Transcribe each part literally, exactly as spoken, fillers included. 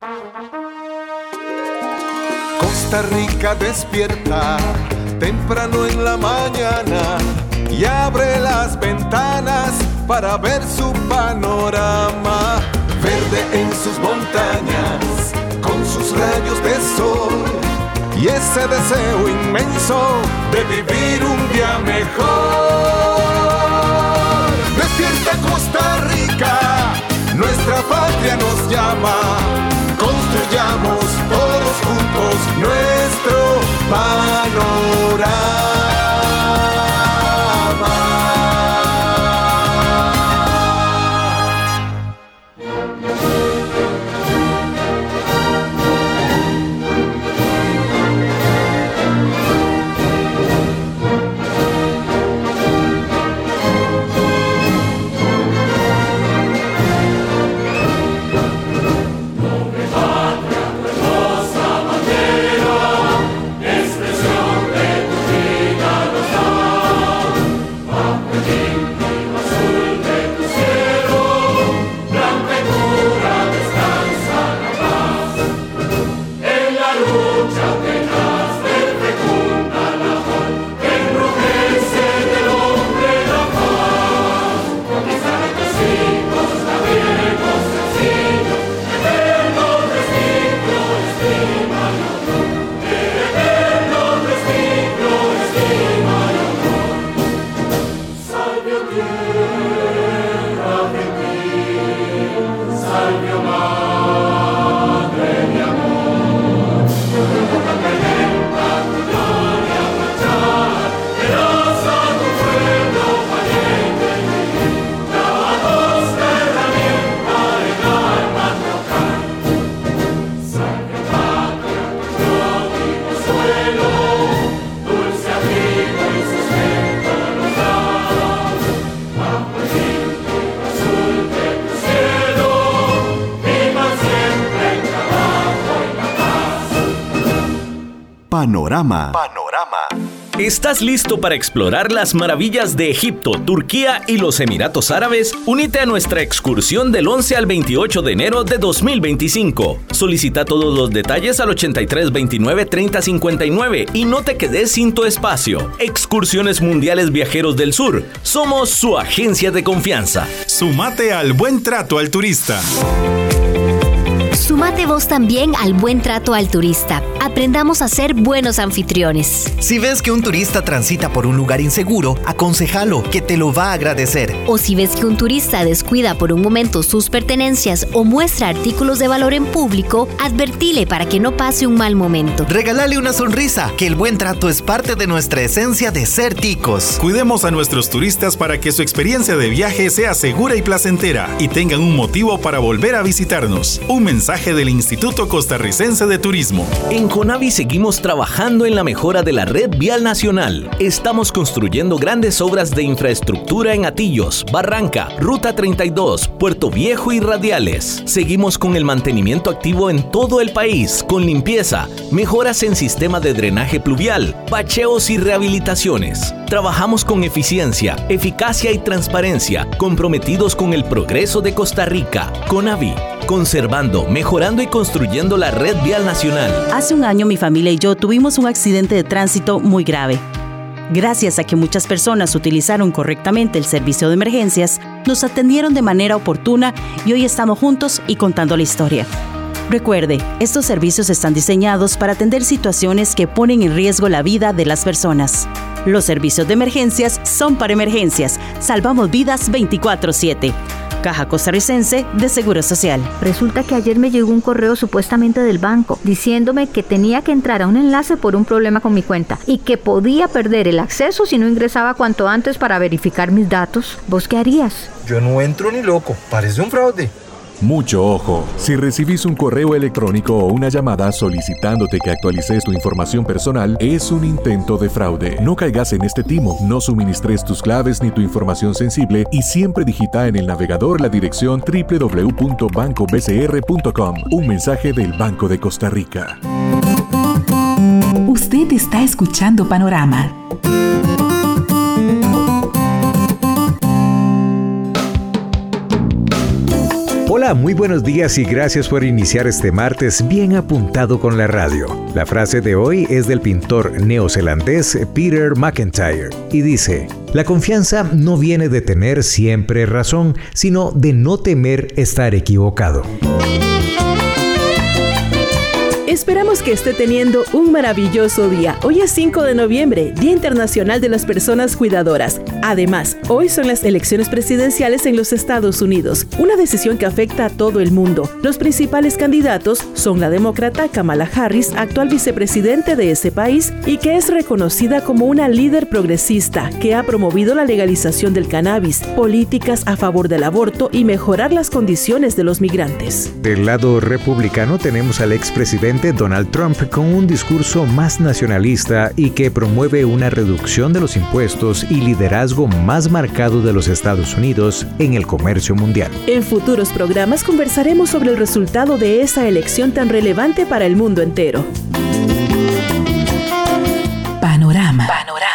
Costa Rica despierta temprano en la mañana y abre las ventanas para ver su panorama. Verde en sus montañas, con sus rayos de sol y ese deseo inmenso de vivir un día mejor. Despierta Costa Rica, nuestra patria nos llama. Construyamos todos juntos nuestro panorama. Panorama. Panorama. ¿Estás listo para explorar las maravillas de Egipto, Turquía y los Emiratos Árabes? Únete a nuestra excursión del once al veintiocho de enero de dos mil veinticinco. Solicita todos los detalles al ochenta y tres veintinueve treinta cincuenta y nueve y no te quedes sin tu espacio. Excursiones Mundiales Viajeros del Sur. Somos su agencia de confianza. Sumate al buen trato al turista. Sumate vos también al buen trato al turista. Aprendamos a ser buenos anfitriones. Si ves que un turista transita por un lugar inseguro, aconséjalo, que te lo va a agradecer. O si ves que un turista descuida por un momento sus pertenencias o muestra artículos de valor en público, advertile para que no pase un mal momento. Regálale una sonrisa, que el buen trato es parte de nuestra esencia de ser ticos. Cuidemos a nuestros turistas para que su experiencia de viaje sea segura y placentera y tengan un motivo para volver a visitarnos. Un mensaje del Instituto Costarricense de Turismo. En CONAVI seguimos trabajando en la mejora de la red vial nacional. Estamos construyendo grandes obras de infraestructura en Atillos, Barranca, Ruta treinta y dos, Puerto Viejo y Radiales. Seguimos con el mantenimiento activo en todo el país, con limpieza, mejoras en sistema de drenaje pluvial, bacheos y rehabilitaciones. Trabajamos con eficiencia, eficacia y transparencia, comprometidos con el progreso de Costa Rica. CONAVI, conservando, mejorando y construyendo la red vial nacional. Hace un año mi familia y yo tuvimos un accidente de tránsito muy grave. Gracias a que muchas personas utilizaron correctamente el servicio de emergencias, nos atendieron de manera oportuna y hoy estamos juntos y contando la historia. Recuerde, estos servicios están diseñados para atender situaciones que ponen en riesgo la vida de las personas. Los servicios de emergencias son para emergencias. Salvamos vidas veinticuatro siete. Caja Costarricense de Seguro Social. Resulta que ayer me llegó un correo supuestamente del banco diciéndome que tenía que entrar a un enlace por un problema con mi cuenta y que podía perder el acceso si no ingresaba cuanto antes para verificar mis datos. ¿Vos qué harías? Yo no entro ni loco, parece un fraude. Mucho ojo. Si recibís un correo electrónico o una llamada solicitándote que actualices tu información personal, es un intento de fraude. No caigas en este timo, no suministres tus claves ni tu información sensible y siempre digita en el navegador la dirección doble u doble u doble u punto banco b c r punto com. Un mensaje del Banco de Costa Rica. Usted está escuchando Panorama. Hola Hola, muy buenos días y gracias por iniciar este martes bien apuntado con la radio. La frase de hoy es del pintor neozelandés Peter McIntyre y dice: la confianza no viene de tener siempre razón, sino de no temer estar equivocado. Esperamos que esté teniendo un maravilloso día. Hoy es cinco de noviembre, Día Internacional de las Personas Cuidadoras. Además, hoy son las elecciones presidenciales en los Estados Unidos, una decisión que afecta a todo el mundo. Los principales candidatos son la demócrata Kamala Harris, actual vicepresidente de ese país, y que es reconocida como una líder progresista que ha promovido la legalización del cannabis, políticas a favor del aborto y mejorar las condiciones de los migrantes. Del lado republicano tenemos al expresidente Donald Trump con un discurso más nacionalista y que promueve una reducción de los impuestos y liderazgo más marcado de los Estados Unidos en el comercio mundial. En futuros programas conversaremos sobre el resultado de esa elección tan relevante para el mundo entero. Panorama. Panorama.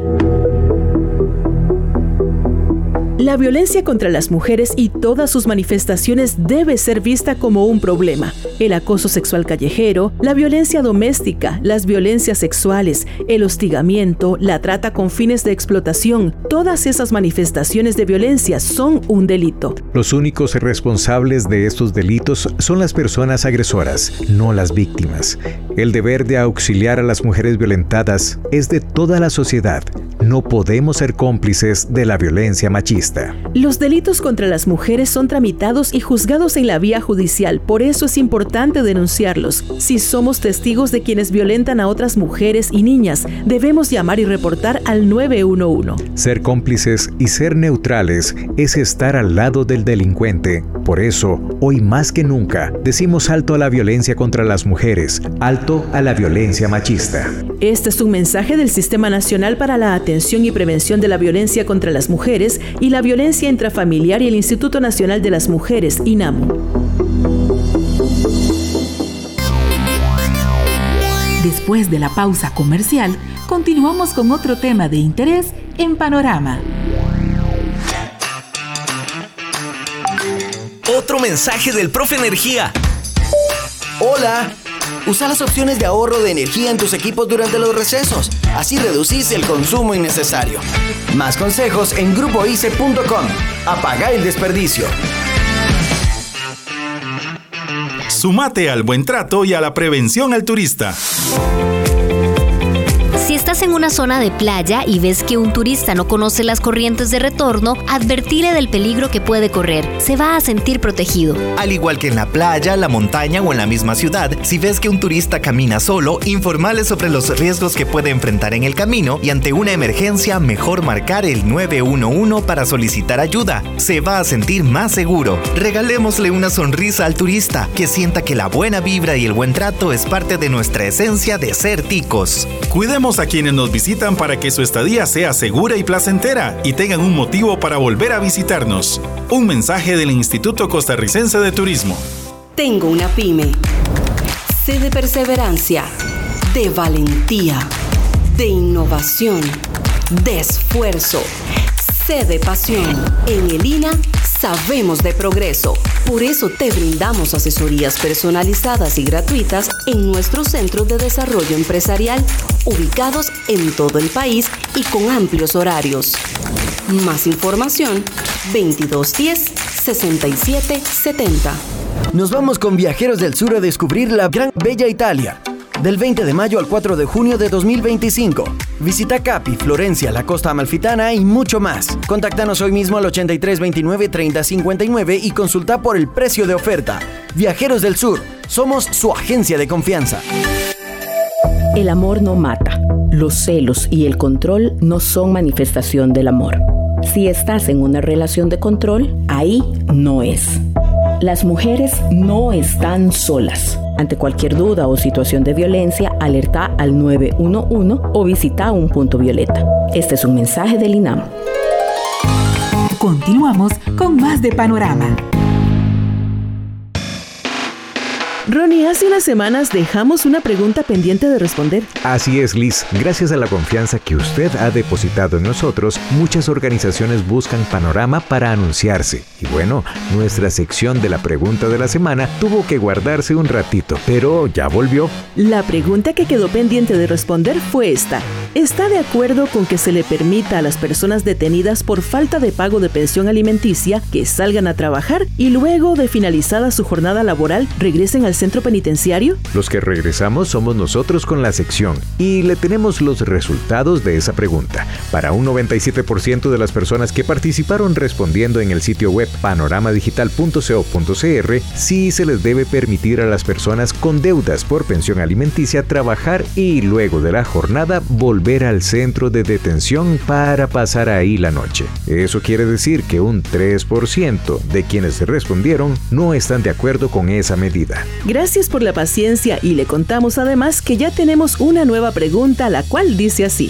La violencia contra las mujeres y todas sus manifestaciones debe ser vista como un problema. El acoso sexual callejero, la violencia doméstica, las violencias sexuales, el hostigamiento, la trata con fines de explotación, todas esas manifestaciones de violencia son un delito. Los únicos responsables de estos delitos son las personas agresoras, no las víctimas. El deber de auxiliar a las mujeres violentadas es de toda la sociedad. No podemos ser cómplices de la violencia machista. Los delitos contra las mujeres son tramitados y juzgados en la vía judicial, por eso es importante denunciarlos. Si somos testigos de quienes violentan a otras mujeres y niñas, debemos llamar y reportar al nueve uno uno. Ser cómplices y ser neutrales es estar al lado del delincuente. Por eso, hoy más que nunca, decimos alto a la violencia contra las mujeres, alto a la violencia machista. Este es un mensaje del Sistema Nacional para la Atención y Prevención de la Violencia contra las Mujeres y la Violencia Intrafamiliar y el Instituto Nacional de las Mujeres, INAMU. Después de la pausa comercial, continuamos con otro tema de interés en Panorama. Otro mensaje del Profe Energía. Hola. Usa las opciones de ahorro de energía en tus equipos durante los recesos. Así reducís el consumo innecesario. Más consejos en grupo i c e punto com. Apaga el desperdicio. Sumate al buen trato y a la prevención al turista. Si estás en una zona de playa y ves que un turista no conoce las corrientes de retorno, advertile del peligro que puede correr. Se va a sentir protegido. Al igual que en la playa, la montaña o en la misma ciudad, si ves que un turista camina solo, informale sobre los riesgos que puede enfrentar en el camino y ante una emergencia, mejor marcar el nueve uno uno para solicitar ayuda. Se va a sentir más seguro. Regalémosle una sonrisa al turista, que sienta que la buena vibra y el buen trato es parte de nuestra esencia de ser ticos. Cuidemos a quienes nos visitan para que su estadía sea segura y placentera y tengan un motivo para volver a visitarnos. Un mensaje del Instituto Costarricense de Turismo. Tengo una pyme. Sé de perseverancia, de valentía, de innovación, de esfuerzo. Sé de pasión. En el I N A sabemos de progreso. Por eso te brindamos asesorías personalizadas y gratuitas en nuestros centros de desarrollo empresarial, ubicados en todo el país y con amplios horarios. Más información, veintidós diez, sesenta y siete setenta. Nos vamos con Viajeros del Sur a descubrir la gran bella Italia. Del veinte de mayo al cuatro de junio de dos mil veinticinco. Visita Capi, Florencia, la Costa Amalfitana y mucho más. Contáctanos hoy mismo al ochenta y tres veintinueve treinta cincuenta y nueve y consulta por el precio de oferta. Viajeros del Sur, somos su agencia de confianza. El amor no mata. Los celos y el control no son manifestación del amor. Si estás en una relación de control, ahí no es. Las mujeres no están solas. Ante cualquier duda o situación de violencia, alerta al nueve uno uno o visita un punto violeta. Este es un mensaje del INAM. Continuamos con más de Panorama. Ronnie, hace unas semanas dejamos una pregunta pendiente de responder. Así es, Liz. Gracias a la confianza que usted ha depositado en nosotros, muchas organizaciones buscan Panorama para anunciarse. Y bueno, nuestra sección de la pregunta de la semana tuvo que guardarse un ratito, pero ya volvió. La pregunta que quedó pendiente de responder fue esta. ¿Está de acuerdo con que se le permita a las personas detenidas por falta de pago de pensión alimenticia que salgan a trabajar y luego de finalizada su jornada laboral regresen al centro penitenciario? Los que regresamos somos nosotros con la sección y le tenemos los resultados de esa pregunta. Para un noventa y siete por ciento de las personas que participaron respondiendo en el sitio web panorama digital punto co punto cr, sí se les debe permitir a las personas con deudas por pensión alimenticia trabajar y luego de la jornada volver al centro de detención para pasar ahí la noche. Eso quiere decir que un tres por ciento de quienes respondieron no están de acuerdo con esa medida. Gracias por la paciencia y le contamos además que ya tenemos una nueva pregunta, la cual dice así.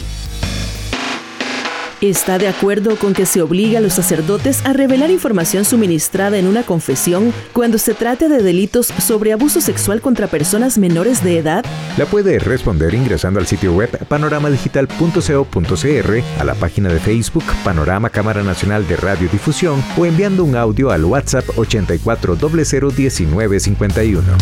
¿Está de acuerdo con que se obligue a los sacerdotes a revelar información suministrada en una confesión cuando se trate de delitos sobre abuso sexual contra personas menores de edad? La puede responder ingresando al sitio web panorama digital punto co punto cr, a la página de Facebook Panorama Cámara Nacional de Radiodifusión o enviando un audio al WhatsApp ochenta y cuatro cero cero diecinueve cincuenta y uno.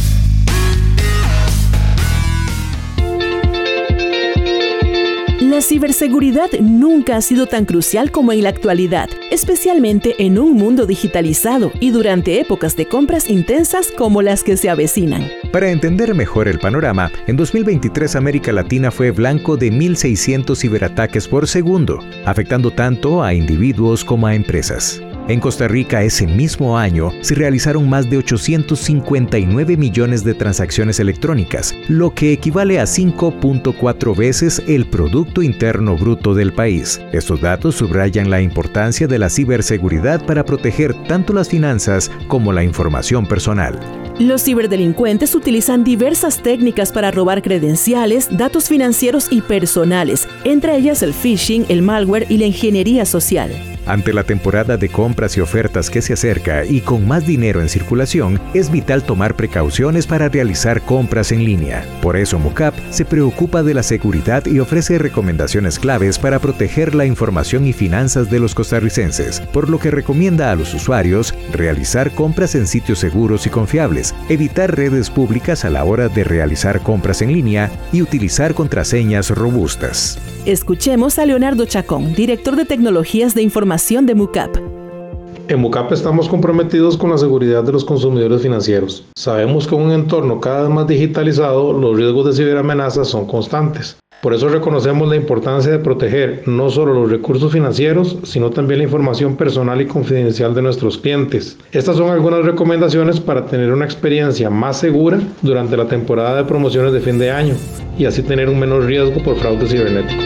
La ciberseguridad nunca ha sido tan crucial como en la actualidad, especialmente en un mundo digitalizado y durante épocas de compras intensas como las que se avecinan. Para entender mejor el panorama, en dos mil veintitrés América Latina fue blanco de mil seiscientos ciberataques por segundo, afectando tanto a individuos como a empresas. En Costa Rica ese mismo año se realizaron más de ochocientos cincuenta y nueve millones de transacciones electrónicas, lo que equivale a cinco punto cuatro veces el Producto Interno Bruto del país. Estos datos subrayan la importancia de la ciberseguridad para proteger tanto las finanzas como la información personal. Los ciberdelincuentes utilizan diversas técnicas para robar credenciales, datos financieros y personales, entre ellas el phishing, el malware y la ingeniería social. Ante la temporada de compras y ofertas que se acerca y con más dinero en circulación, es vital tomar precauciones para realizar compras en línea. Por eso MUCAP se preocupa de la seguridad y ofrece recomendaciones claves para proteger la información y finanzas de los costarricenses, por lo que recomienda a los usuarios realizar compras en sitios seguros y confiables, evitar redes públicas a la hora de realizar compras en línea y utilizar contraseñas robustas. Escuchemos a Leonardo Chacón, director de Tecnologías de Información de MUCAP. En MUCAP estamos comprometidos con la seguridad de los consumidores financieros. Sabemos que en un entorno cada vez más digitalizado, los riesgos de ciberamenazas son constantes. Por eso reconocemos la importancia de proteger no solo los recursos financieros, sino también la información personal y confidencial de nuestros clientes. Estas son algunas recomendaciones para tener una experiencia más segura durante la temporada de promociones de fin de año y así tener un menor riesgo por fraudes cibernéticos.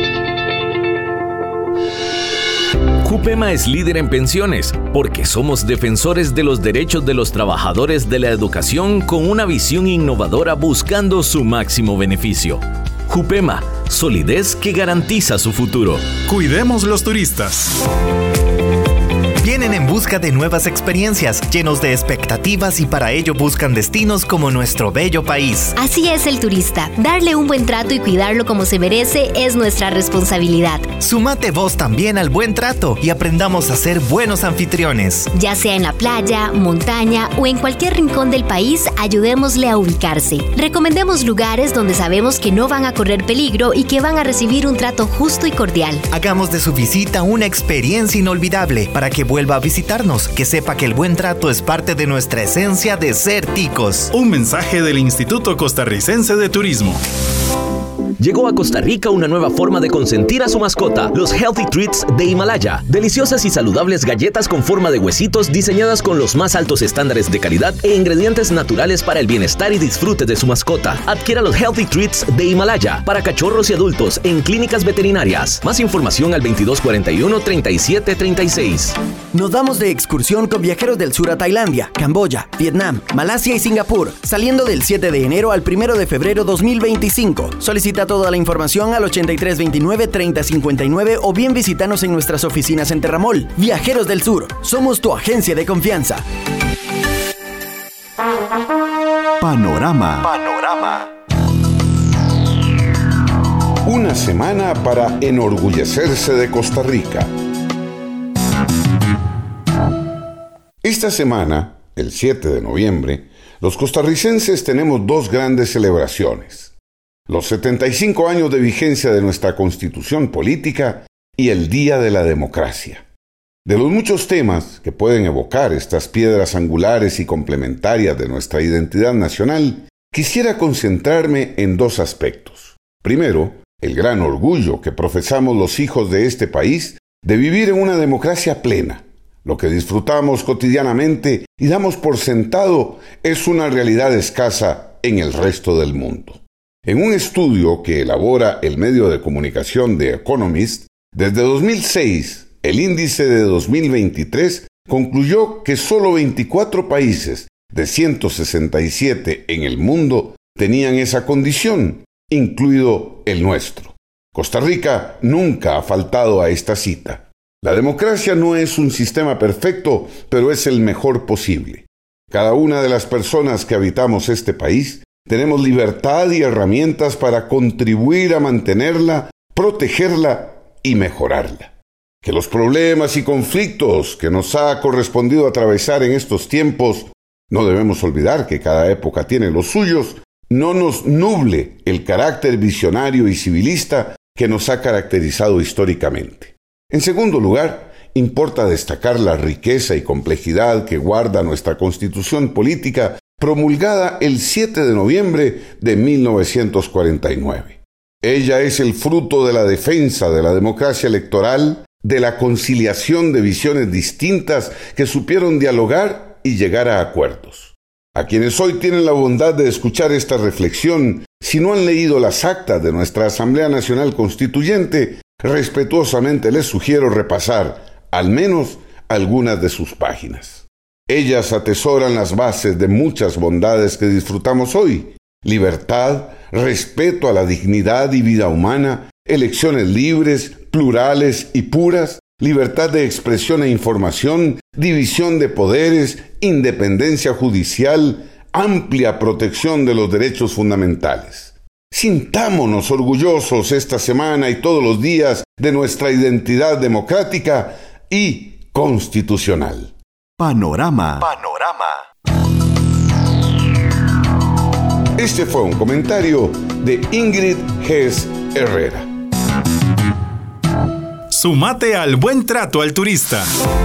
Jupema es líder en pensiones porque somos defensores de los derechos de los trabajadores de la educación con una visión innovadora buscando su máximo beneficio. Jupema, solidez que garantiza su futuro. Cuidemos los turistas. Vienen en busca de nuevas experiencias, llenos de expectativas y para ello buscan destinos como nuestro bello país. Así es el turista. Darle un buen trato y cuidarlo como se merece es nuestra responsabilidad. Sumate vos también al buen trato y aprendamos a ser buenos anfitriones. Ya sea en la playa, montaña o en cualquier rincón del país, ayudémosle a ubicarse. Recomendemos lugares donde sabemos que no van a correr peligro y que van a recibir un trato justo y cordial. Hagamos de su visita una experiencia inolvidable para que vuelva a visitarnos, que sepa que el buen trato es parte de nuestra esencia de ser ticos. Un mensaje del Instituto Costarricense de Turismo. Llegó a Costa Rica una nueva forma de consentir a su mascota, los Healthy Treats de Himalaya. Deliciosas y saludables galletas con forma de huesitos diseñadas con los más altos estándares de calidad e ingredientes naturales para el bienestar y disfrute de su mascota. Adquiera los Healthy Treats de Himalaya para cachorros y adultos en clínicas veterinarias. Más información al veintidós cuarenta y uno, treinta y siete treinta y seis. Nos vamos de excursión con viajeros del sur a Tailandia, Camboya, Vietnam, Malasia y Singapur, saliendo del siete de enero al primero de febrero dos mil veinticinco. Solicita toda la información al ochenta y tres veintinueve, treinta cincuenta y nueve o bien visítanos en nuestras oficinas en Terramol. Viajeros del Sur, somos tu agencia de confianza. Panorama. Panorama. Una semana para enorgullecerse de Costa Rica. Esta semana, el siete de noviembre, los costarricenses tenemos dos grandes celebraciones: los setenta y cinco años de vigencia de nuestra Constitución Política y el Día de la Democracia. De los muchos temas que pueden evocar estas piedras angulares y complementarias de nuestra identidad nacional, quisiera concentrarme en dos aspectos. Primero, el gran orgullo que profesamos los hijos de este país de vivir en una democracia plena. Lo que disfrutamos cotidianamente y damos por sentado es una realidad escasa en el resto del mundo. En un estudio que elabora el medio de comunicación The Economist, desde dos mil seis, el índice de dos mil veintitrés concluyó que solo veinticuatro países de ciento sesenta y siete en el mundo tenían esa condición, incluido el nuestro. Costa Rica nunca ha faltado a esta cita. La democracia no es un sistema perfecto, pero es el mejor posible. Cada una de las personas que habitamos este país tenemos libertad y herramientas para contribuir a mantenerla, protegerla y mejorarla. Que los problemas y conflictos que nos ha correspondido atravesar en estos tiempos, no debemos olvidar que cada época tiene los suyos, no nos nuble el carácter visionario y civilista que nos ha caracterizado históricamente. En segundo lugar, importa destacar la riqueza y complejidad que guarda nuestra Constitución Política, promulgada el siete de noviembre de mil novecientos cuarenta y nueve. Ella es el fruto de la defensa de la democracia electoral, de la conciliación de visiones distintas que supieron dialogar y llegar a acuerdos. A quienes hoy tienen la bondad de escuchar esta reflexión, si no han leído las actas de nuestra Asamblea Nacional Constituyente, respetuosamente les sugiero repasar, al menos, algunas de sus páginas. Ellas atesoran las bases de muchas bondades que disfrutamos hoy: libertad, respeto a la dignidad y vida humana, elecciones libres, plurales y puras, libertad de expresión e información, división de poderes, independencia judicial, amplia protección de los derechos fundamentales. Sintámonos orgullosos esta semana y todos los días de nuestra identidad democrática y constitucional. Panorama. Panorama. Este fue un comentario de Ingrid Hess Herrera. Sumate al buen trato al turista.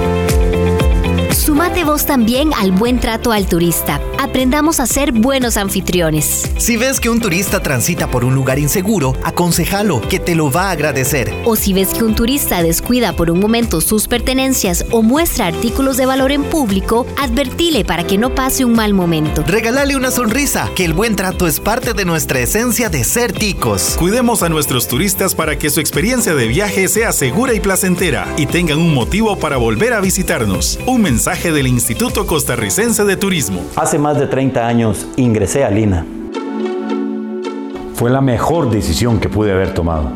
Sumate vos también al buen trato al turista. Aprendamos a ser buenos anfitriones. Si ves que un turista transita por un lugar inseguro, aconsejalo, que te lo va a agradecer. O si ves que un turista descuida por un momento sus pertenencias o muestra artículos de valor en público, advertile para que no pase un mal momento. Regálale una sonrisa, que el buen trato es parte de nuestra esencia de ser ticos. Cuidemos a nuestros turistas para que su experiencia de viaje sea segura y placentera y tengan un motivo para volver a visitarnos. Un mensaje del Instituto Costarricense de Turismo. Hace más de treinta años ingresé al I N A. Fue la mejor decisión que pude haber tomado.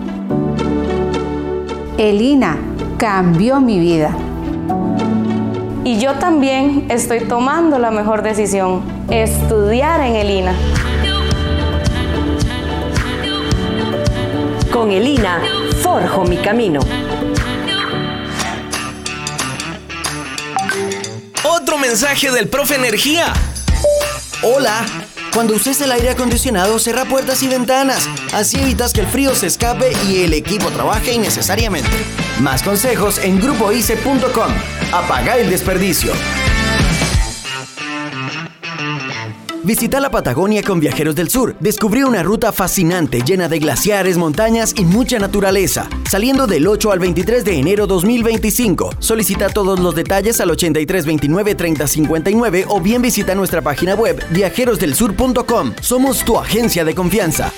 El I N A cambió mi vida. Y yo también estoy tomando la mejor decisión: estudiar en el I N A. Con el I N A forjo mi camino. Otro mensaje del profe Energía. Hola, cuando uses el aire acondicionado, cierra puertas y ventanas. Así evitas que el frío se escape y el equipo trabaje innecesariamente. Más consejos en grupo i c e punto com. Apaga el desperdicio. Visita la Patagonia con Viajeros del Sur. Descubrí una ruta fascinante llena de glaciares, montañas y mucha naturaleza. Saliendo del ocho al veintitrés de enero dos mil veinticinco. Solicita todos los detalles al ochenta y tres veintinueve treinta cincuenta y nueve o bien visita nuestra página web viajeros del sur punto com. Somos tu agencia de confianza.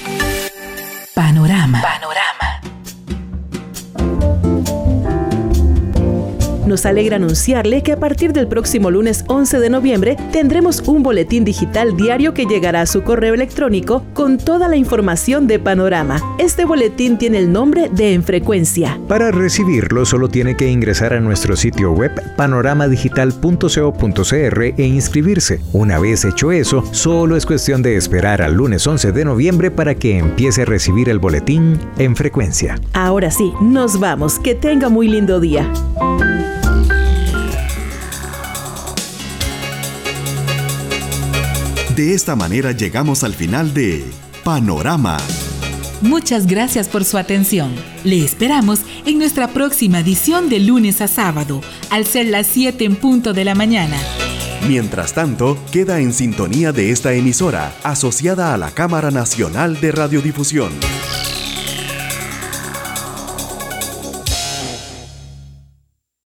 Panorama. Panorama. Nos alegra anunciarle que a partir del próximo lunes once de noviembre tendremos un boletín digital diario que llegará a su correo electrónico con toda la información de Panorama. Este boletín tiene el nombre de En Frecuencia. Para recibirlo solo tiene que ingresar a nuestro sitio web panorama digital punto co punto cr e inscribirse. Una vez hecho eso, solo es cuestión de esperar al lunes once de noviembre para que empiece a recibir el boletín En Frecuencia. Ahora sí, nos vamos. Que tenga muy lindo día. De esta manera llegamos al final de Panorama. Muchas gracias por su atención. Le esperamos en nuestra próxima edición de lunes a sábado, al ser las siete en punto de la mañana. Mientras tanto, queda en sintonía de esta emisora, asociada a la Cámara Nacional de Radiodifusión.